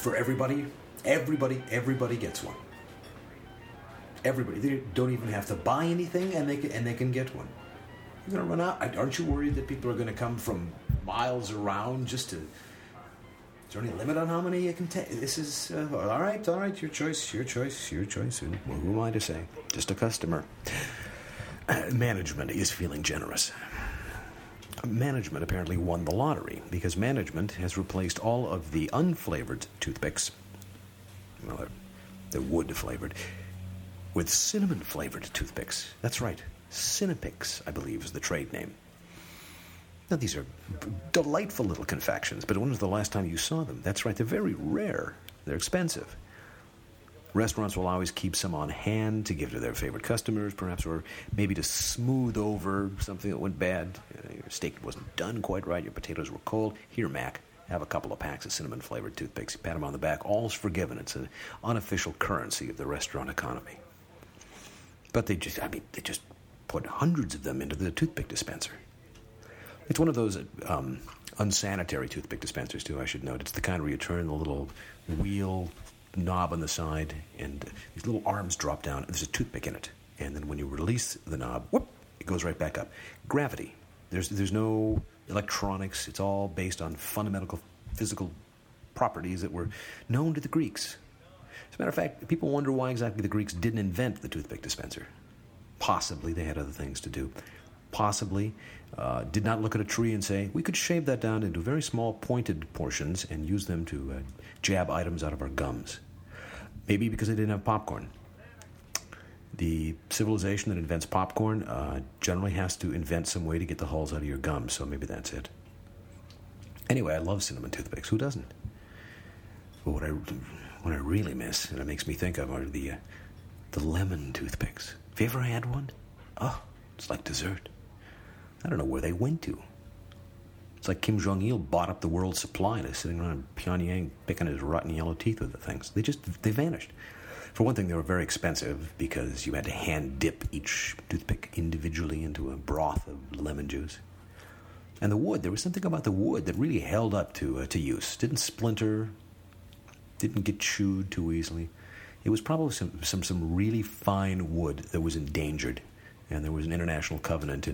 for everybody. Everybody gets one. Everybody. They don't even have to buy anything, and they can get one. You're going to run out. Aren't you worried that people are going to come from miles around just to... Is there any limit on how many you can take? This is... all right, your choice. Well, who am I to say? Just a customer. Management is feeling generous. Management apparently won the lottery because management has replaced all of the unflavored toothpicks, well, they're wood-flavored, with cinnamon-flavored toothpicks. That's right. Cinepix, I believe, is the trade name. Now, these are delightful little confections, but when was the last time you saw them? That's right, they're very rare. They're expensive. Restaurants will always keep some on hand to give to their favorite customers, perhaps, or maybe to smooth over something that went bad. Your steak wasn't done quite right, your potatoes were cold. Here, Mac, have a couple of packs of cinnamon-flavored toothpicks. You pat them on the back, all's forgiven. It's an unofficial currency of the restaurant economy. But they just put hundreds of them into the toothpick dispenser. It's one of those unsanitary toothpick dispensers, too, I should note. It's the kind where you turn the little wheel knob on the side, and these little arms drop down, and there's a toothpick in it. And then when you release the knob, whoop, it goes right back up. Gravity. There's no electronics. It's all based on fundamental physical properties that were known to the Greeks. As a matter of fact, people wonder why exactly the Greeks didn't invent the toothpick dispenser. Possibly they had other things to do. Possibly did not look at a tree and say, we could shave that down into very small pointed portions and use them to jab items out of our gums. Maybe because they didn't have popcorn. The civilization that invents popcorn generally has to invent some way to get the hulls out of your gums, so maybe that's it. Anyway, I love cinnamon toothpicks. Who doesn't? But what I really miss, and it makes me think of, are the lemon toothpicks. Have you ever had one? Oh, it's like dessert. I don't know where they went to. It's like Kim Jong-il bought up the world's supply and is sitting around in Pyongyang picking his rotten yellow teeth with the things. They vanished. For one thing, they were very expensive because you had to hand dip each toothpick individually into a broth of lemon juice. And the wood, there was something about the wood that really held up to use. Didn't splinter, didn't get chewed too easily. It was probably some really fine wood that was endangered. And there was an international covenant in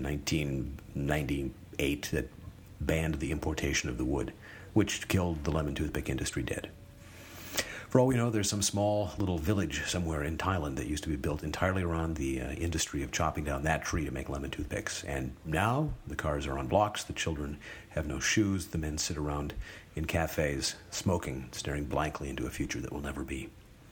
1998 that banned the importation of the wood, which killed the lemon toothpick industry dead. For all we know, there's some small little village somewhere in Thailand that used to be built entirely around the industry of chopping down that tree to make lemon toothpicks. And now the cars are on blocks, the children have no shoes, the men sit around in cafes, smoking, staring blankly into a future that will never be.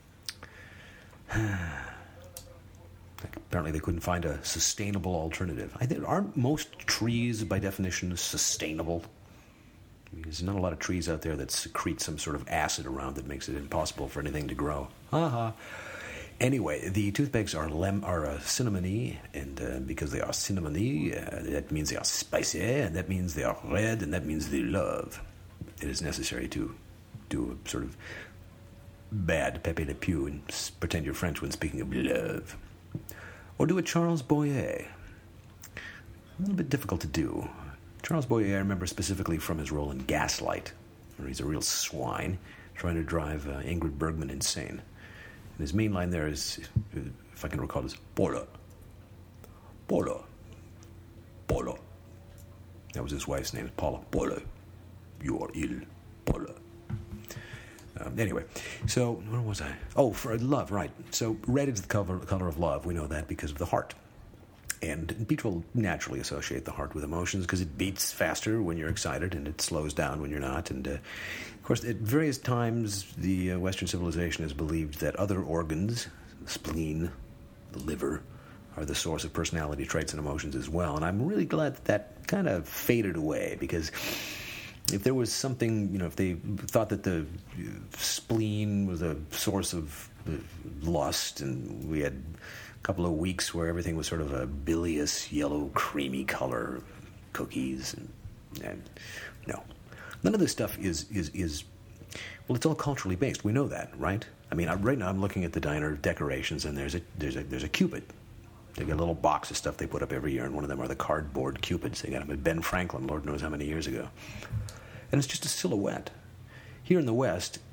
Apparently they couldn't find a sustainable alternative. Aren't most trees, by definition, sustainable? There's not a lot of trees out there that secrete some sort of acid around that makes it impossible for anything to grow. Anyway, the toothpicks are cinnamony, and because they are cinnamony, that means they are spicy, and that means they are red, and that means they love. It is necessary to do a sort of bad Pepe Le Pew and pretend you're French when speaking of love. Or do a Charles Boyer. A little bit difficult to do. Charles Boyer, I remember specifically from his role in Gaslight, where he's a real swine trying to drive Ingrid Bergman insane. And his main line there is, if I can recall, is Paula. Paula. Paula. That was his wife's name, Paula. Paula. You are ill. Paula. Anyway, so where was I? Oh, for love, right. So red is the color of love. We know that because of the heart. And people naturally associate the heart with emotions because it beats faster when you're excited and it slows down when you're not. And, of course, at various times, the Western civilization has believed that other organs, the spleen, the liver, are the source of personality traits and emotions as well. And I'm really glad that kind of faded away because if there was something, if they thought that the spleen was a source of lust and we had a couple of weeks where everything was sort of a bilious, yellow, creamy color, cookies, and no. None of this stuff is well, it's all culturally based. We know that, right? I mean, right now I'm looking at the diner decorations and there's a Cupid. They got a little box of stuff they put up every year, and one of them are the cardboard Cupids. They got them at Ben Franklin, Lord knows how many years ago. And it's just a silhouette. Here in the West,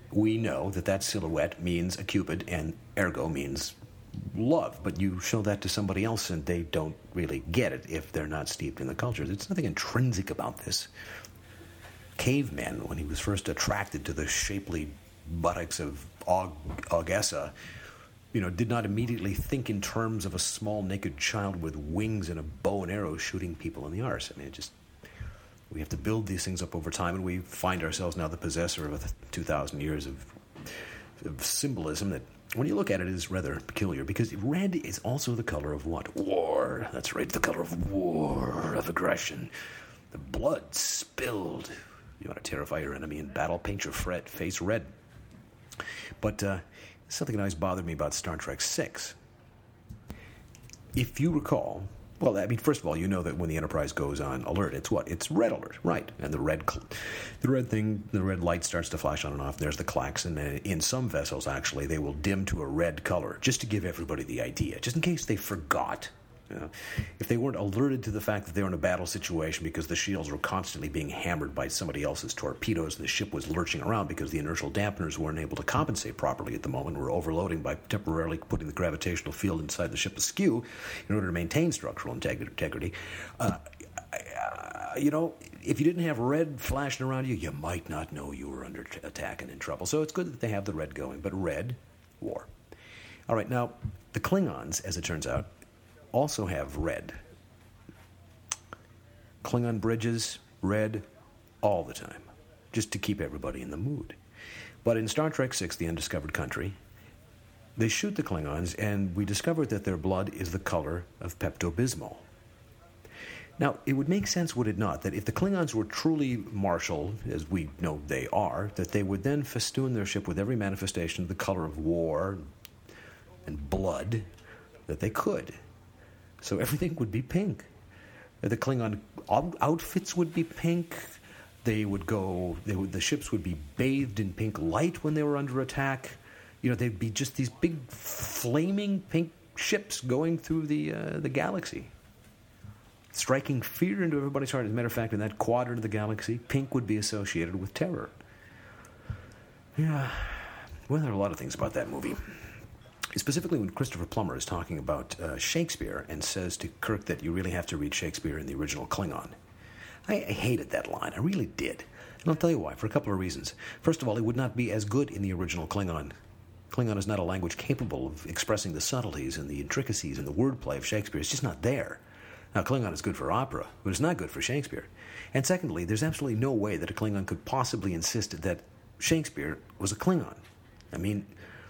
we know that that silhouette means a cupid and ergo means love, but you show that to somebody else and they don't really get it if they're not steeped in the culture. There's nothing intrinsic about this. Caveman, when he was first attracted to the shapely buttocks of Ogessa, did not immediately think in terms of a small naked child with wings and a bow and arrow shooting people in the arse. I mean, we have to build these things up over time, and we find ourselves now the possessor of 2,000 years of symbolism that, when you look at it, is rather peculiar, because red is also the color of what? War. That's right, the color of war, of aggression. The blood spilled. You want to terrify your enemy in battle, paint your face red. But something that always bothered me about Star Trek VI. If you recall, well, I mean, first of all, you know that when the Enterprise goes on alert, it's what? It's red alert, right? And the red light starts to flash on and off. There's the klaxon, and in some vessels, actually, they will dim to a red color, just to give everybody the idea, just in case they forgot. If they weren't alerted to the fact that they were in a battle situation because the shields were constantly being hammered by somebody else's torpedoes and the ship was lurching around because the inertial dampeners weren't able to compensate properly at the moment, were overloading by temporarily putting the gravitational field inside the ship askew in order to maintain structural integrity. If you didn't have red flashing around you, you might not know you were under attack and in trouble. So it's good that they have the red going, but red, war. All right, now, the Klingons, as it turns out, also have red. Klingon bridges, red, all the time, just to keep everybody in the mood. But in Star Trek VI, The Undiscovered Country, they shoot the Klingons, and we discover that their blood is the color of Pepto-Bismol. Now, it would make sense, would it not, that if the Klingons were truly martial, as we know they are, that they would then festoon their ship with every manifestation of the color of war and blood that they could. So everything would be pink. The Klingon outfits would be pink. The ships would be bathed in pink light when they were under attack. They'd be just these big flaming pink ships going through the galaxy, striking fear into everybody's heart. As a matter of fact, in that quadrant of the galaxy, pink would be associated with terror. Yeah, well, there are a lot of things about that movie. Specifically when Christopher Plummer is talking about Shakespeare and says to Kirk that you really have to read Shakespeare in the original Klingon. I hated that line. I really did. And I'll tell you why, for a couple of reasons. First of all, it would not be as good in the original Klingon. Klingon is not a language capable of expressing the subtleties and the intricacies and the wordplay of Shakespeare. It's just not there. Now, Klingon is good for opera, but it's not good for Shakespeare. And secondly, there's absolutely no way that a Klingon could possibly insist that Shakespeare was a Klingon. I mean,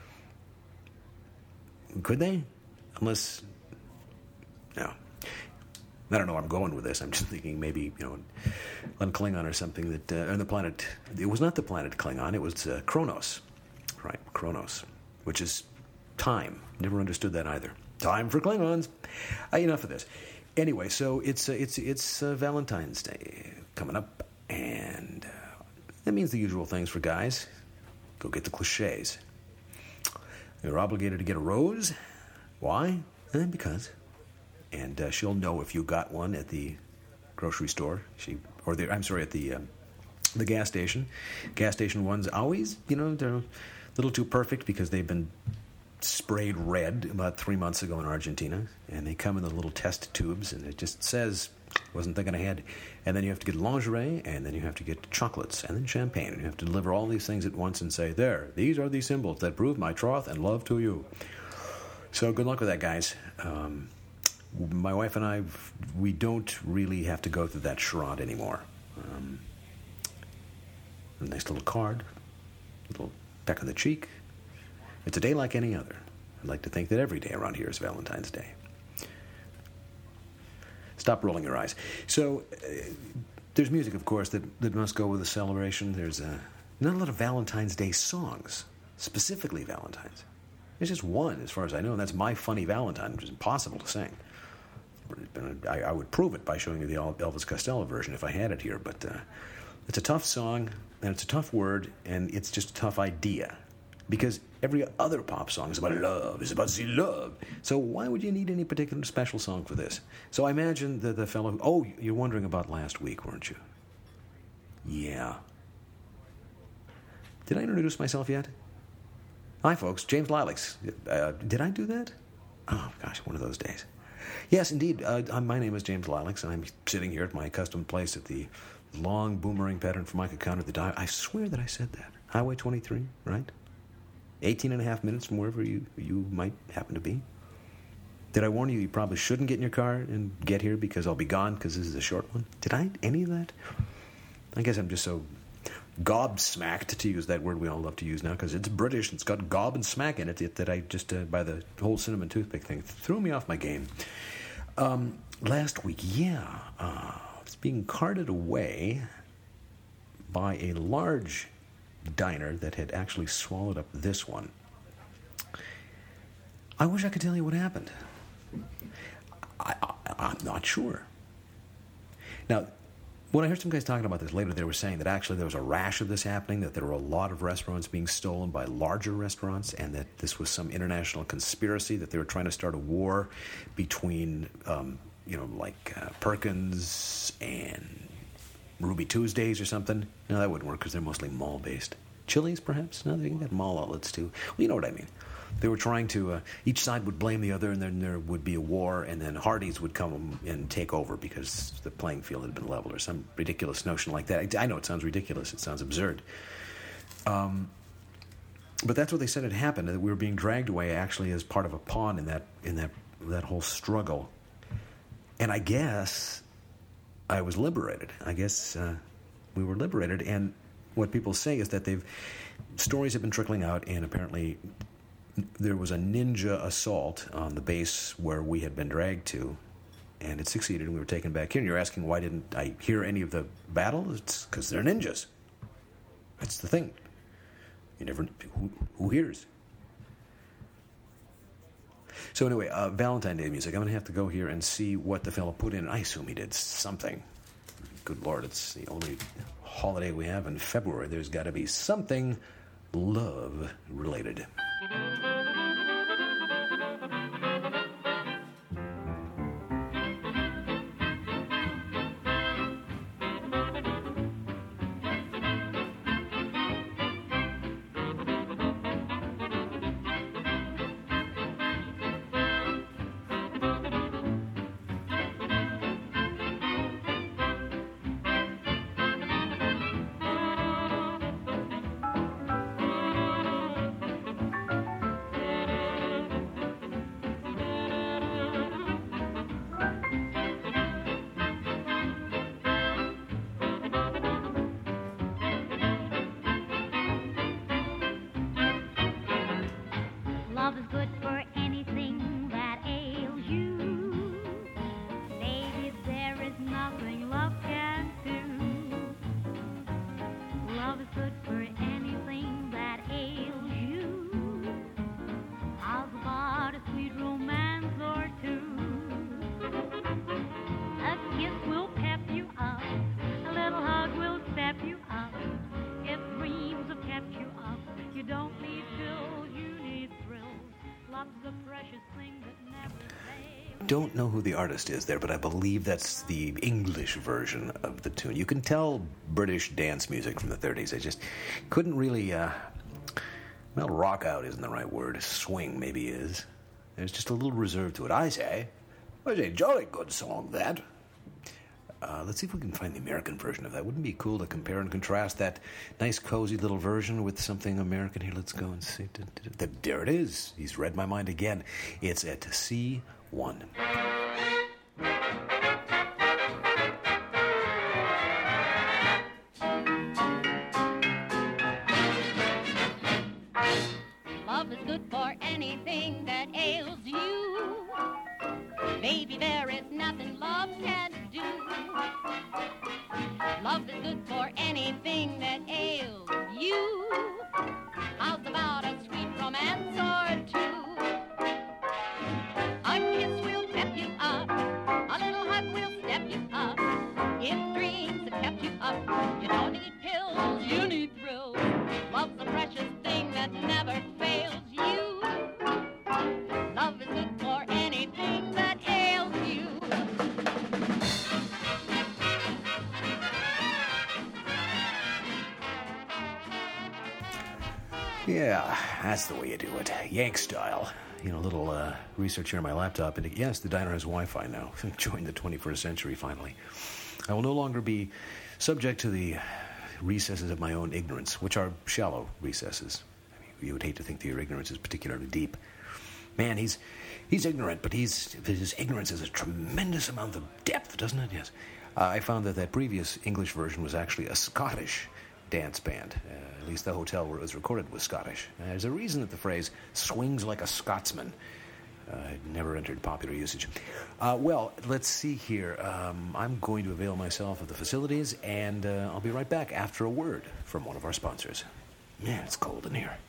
could they? Unless, no. I don't know where I'm going with this. I'm just thinking maybe, on Klingon or something that, on the planet, it was not the planet Klingon, it was Kronos. Right, Kronos, which is time. Never understood that either. Time for Klingons. Enough of this. Anyway, so it's Valentine's Day coming up, and that means the usual things for guys. Go get the cliches. You're obligated to get a rose. Why? Because. And she'll know if you got one at the grocery store. At the gas station. Gas station ones always, they're a little too perfect because they've been sprayed red about 3 months ago in Argentina, and they come in the little test tubes, and it just says, wasn't thinking ahead. And then you have to get lingerie, and then you have to get chocolates, and then champagne, and you have to deliver all these things at once and say, these are the symbols that prove my troth and love to you. So good luck with that, guys. My wife and I, we don't really have to go through that charade anymore. A nice little card, a little peck on the cheek. It's a day like any other. I'd like to think that every day around here is Valentine's Day. Stop rolling your eyes. So, there's music, of course, that must go with the celebration. There's not a lot of Valentine's Day songs, specifically Valentine's. There's just one, as far as I know, and that's My Funny Valentine, which is impossible to sing. I would prove it by showing you the Elvis Costello version if I had it here, but it's a tough song, and it's a tough word, and it's just a tough idea. Because every other pop song is about love, is about the love. So why would you need any particular special song for this? So I imagine that the fellow... you're wondering about last week, weren't you? Yeah. Did I introduce myself yet? Hi, folks. James Lilacs. Did I do that? Oh, gosh, one of those days. Yes, indeed. My name is James Lilacs, and I'm sitting here at my accustomed place at the long boomerang pattern Formica counter at the dive. I swear that I said that. Highway 23, right? 18 and a half minutes from wherever you might happen to be. Did I warn you probably shouldn't get in your car and get here because I'll be gone because this is a short one? Did I any of that? I guess I'm just so gobsmacked, to use that word we all love to use now, because it's British and it's got gob and smack in it, that I just, by the whole cinnamon toothpick thing, threw me off my game. Last week, I was being carted away by a large diner that had actually swallowed up this one. I wish I could tell you what happened. I'm not sure. Now, when I heard some guys talking about this later, they were saying that actually there was a rash of this happening, that there were a lot of restaurants being stolen by larger restaurants, and that this was some international conspiracy, that they were trying to start a war between, Perkins and Ruby Tuesdays or something. No, that wouldn't work because they're mostly mall-based. Chili's, perhaps? No, they got mall outlets, too. Well, you know what I mean. They were trying to, each side would blame the other, and then there would be a war, and then Hardee's would come and take over because the playing field had been leveled, or some ridiculous notion like that. I know it sounds ridiculous, it sounds absurd. But that's what they said had happened, that we were being dragged away actually as part of a pawn in that whole struggle. And I guess I was liberated. I guess we were liberated, and what people say is that stories have been trickling out, and apparently there was a ninja assault on the base where we had been dragged to, and it succeeded, and we were taken back here. And you're asking, why didn't I hear any of the battle? It's because they're ninjas. That's the thing. You never... Who hears? So anyway, Valentine Day music. I'm going to have to go here and see what the fellow put in. I assume he did something. Good Lord, it's the only holiday we have in February. There's got to be something love-related. Love is good for anything that ails you. Baby, there is nothing love can do. Love is good for anything that ails you. How's about a sweet romance or two? A kiss will pep you up. A little hug will step you up. If dreams have kept you up, you don't need pills, you need thrills. Love's a precious thing that never fails. Don't know who the artist is there, but I believe that's the English version of the tune. You can tell British dance music from the 30s. I just couldn't really, rock out isn't the right word. Swing maybe is. There's just a little reserve to it. I say, well, it's a jolly good song, that. Let's see if we can find the American version of that. Wouldn't it be cool to compare and contrast that nice, cozy little version with something American? Here, let's go and see. There it is. He's read my mind again. It's at C1. Love is good for anything that ails you. Baby, there is nothing love can do. Love is good for anything that ails you. How's about a sweet romance or two? A kiss will pep you up. A little hug will step you up. If dreams have kept you up, you don't need pills, you need thrills. Love's a precious thing that never fails you. Love is good for anything that ails you. Yeah, that's the way you do it. Yank style. You know, a little research here on my laptop. And yes, the diner has Wi-Fi now. Joined the 21st century, finally. I will no longer be subject to the recesses of my own ignorance, which are shallow recesses. I mean, you would hate to think that your ignorance is particularly deep. Man, he's ignorant, but his ignorance has a tremendous amount of depth, doesn't it? Yes. I found that previous English version was actually a Scottish dance band. At least the hotel where it was recorded was Scottish. There's a reason that the phrase swings like a Scotsman never entered popular usage. Well, let's see here. I'm going to avail myself of the facilities, and I'll be right back after a word from one of our sponsors. Man, it's cold in here.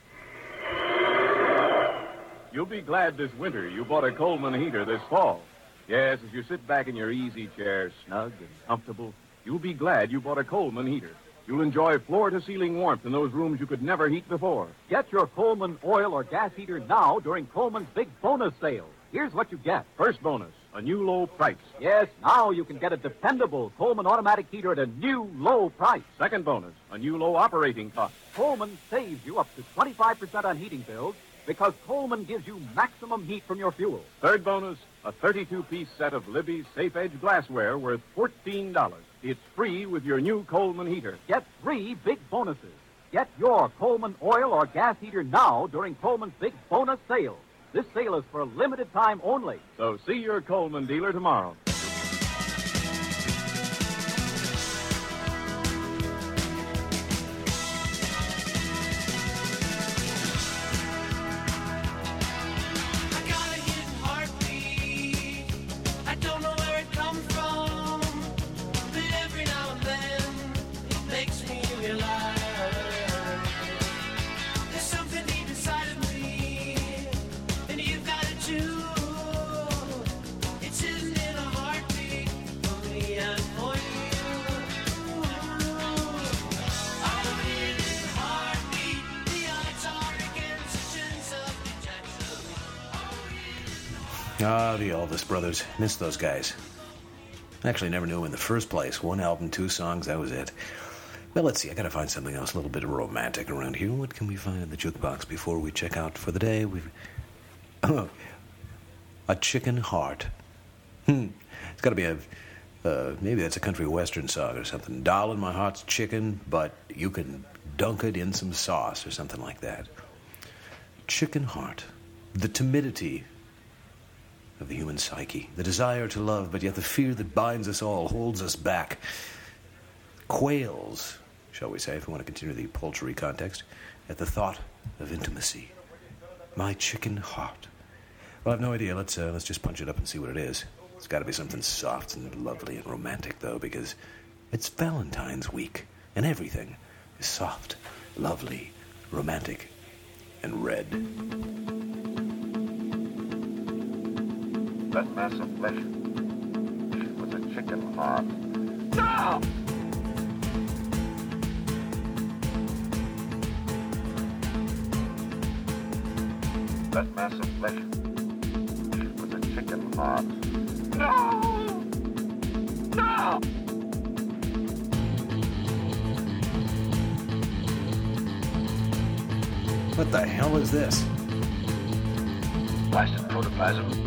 You'll be glad this winter you bought a Coleman heater this fall. Yes, as you sit back in your easy chair, snug and comfortable, you'll be glad you bought a Coleman heater. You'll enjoy floor-to-ceiling warmth in those rooms you could never heat before. Get your Coleman oil or gas heater now during Coleman's big bonus sale. Here's what you get. First bonus, a new low price. Yes, now you can get a dependable Coleman automatic heater at a new low price. Second bonus, a new low operating cost. Coleman saves you up to 25% on heating bills because Coleman gives you maximum heat from your fuel. Third bonus, a 32-piece set of Libby's Safe Edge glassware worth $14. It's free with your new Coleman heater. Get 3 big bonuses. Get your Coleman oil or gas heater now during Coleman's big bonus sale. This sale is for a limited time only. So see your Coleman dealer tomorrow. The Elvis Brothers. Missed those guys. Actually, never knew them in the first place. 1 album, 2 songs, that was it. Well, let's see. I gotta find something else a little bit romantic around here. What can we find in the jukebox before we check out for the day? A chicken heart. It's gotta be maybe that's a country western song or something. Darling, my heart's chicken, but you can dunk it in some sauce or something like that. Chicken heart. The timidity of the human psyche, the desire to love, but yet the fear that binds us all holds us back. Quails, shall we say, if we want to continue the poultry context, at the thought of intimacy. My chicken heart. Well, I have no idea. Let's just punch it up and see what it is. It's got to be something soft and lovely and romantic, though, because it's Valentine's week, and everything is soft, lovely, romantic, and red. That mass of flesh was a chicken heart. No! That mass of flesh was a chicken heart. No! No! What the hell is this? Blasted protoplasm.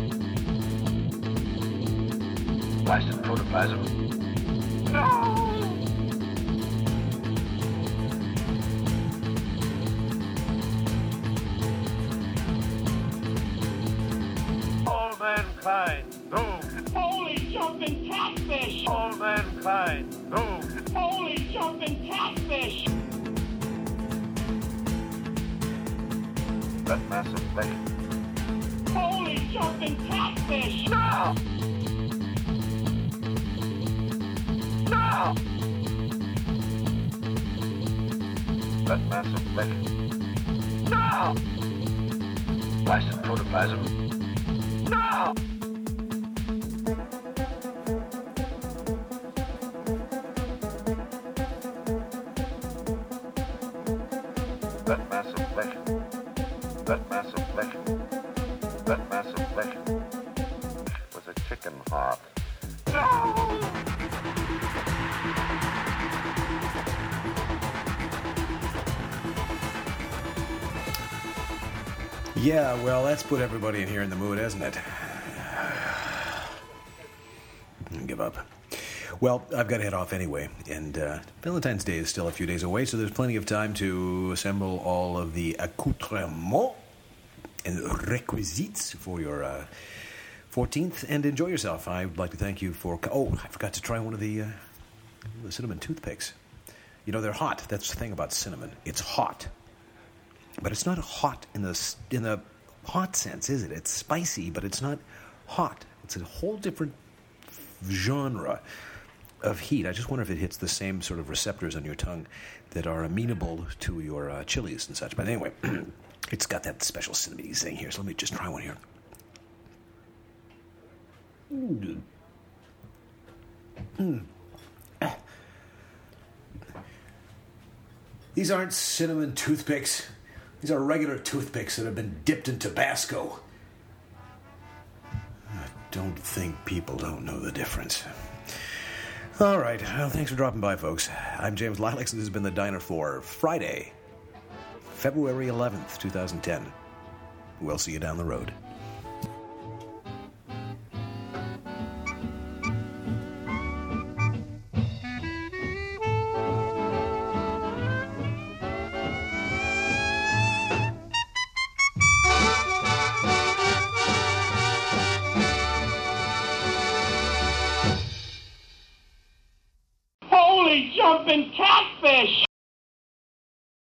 Blasted protoplasm. No! All mankind, doomed. Holy jumping catfish! All mankind, doomed. Holy jumping catfish! That mass of flesh. Holy jumping catfish! No! No! That mass of flesh. No! Blasted protoplasm. No! That mass of flesh. That mass of flesh. That mass of flesh was a chicken heart. No! Yeah, well, that's put everybody in here in the mood, hasn't it? Give up. Well, I've got to head off anyway, and Valentine's Day is still a few days away, so there's plenty of time to assemble all of the accoutrements and requisites for your 14th, and enjoy yourself. I would like to thank you for... Oh, I forgot to try one of the cinnamon toothpicks. You know, they're hot. That's the thing about cinnamon. It's hot. But it's not hot in the hot sense, is it? It's spicy, but it's not hot. It's a whole different genre of heat. I just wonder if it hits the same sort of receptors on your tongue that are amenable to your chilies and such. But anyway, it's got that special cinnamony thing here, so let me just try one here. These aren't cinnamon toothpicks. These are regular toothpicks that have been dipped in Tabasco. I don't think people don't know the difference. All right. Well, thanks for dropping by, folks. I'm James Lilacs, and this has been The Diner for Friday, February 11th, 2010. We'll see you down the road. Holy jumping catfish!